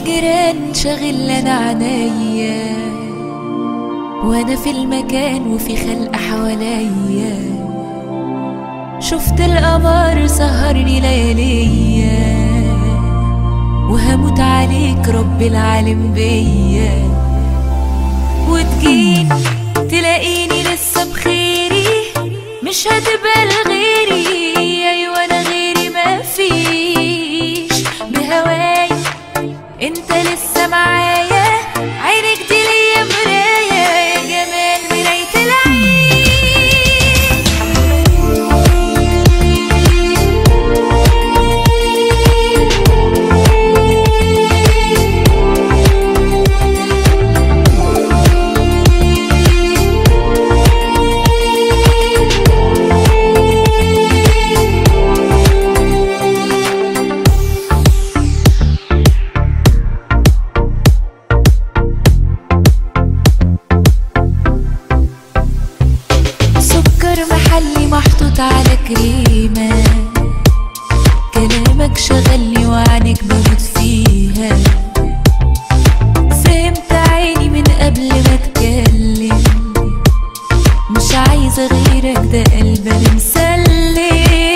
الجيران شاغل انا عنيا، وانا في المكان وفي خلق حواليا. شفت القمر سهرني لياليا، وهموت عليك رب العالم بيا. وتجيني تلاقيني لسه بخيري، مش هتبقى لغيري. ايوه انا غيري مفيش، بهواي انت لسه معايا. عينك دي ليا مراية، يا جمال مراية العين. محلي محطوط على كريمة، كلامك شغلني وعنك بموت فيها. فهمت عيني من قبل ما اتكلم، مش عايزة غيرك ده قلبي انا مسلم.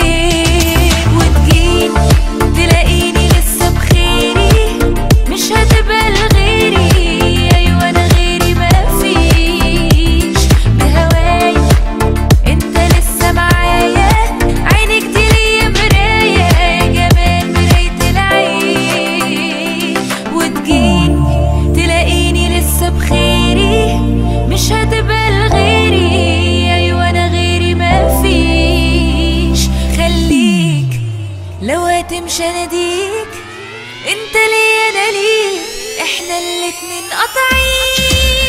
وتجيني تلاقيني لسه بخيري، مش هتبقى لغيري. ايوه انا غيري مفيش، بهواي انت لسه معايا. عينك دي ليا مراية، يا جمال مراية العين. وتجيني تلاقيني لسه بخيري، مش هتبقى لغيري. ايوه انا غيري مفيش. خليك لو هتمشي اناديك، انت ليا انا ليك، احنا الاتنين قاطعين.